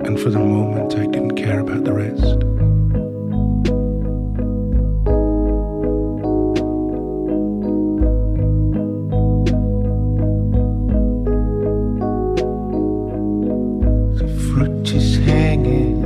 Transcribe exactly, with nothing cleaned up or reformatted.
and for the moment I didn't care about the rest. The fruit is hanging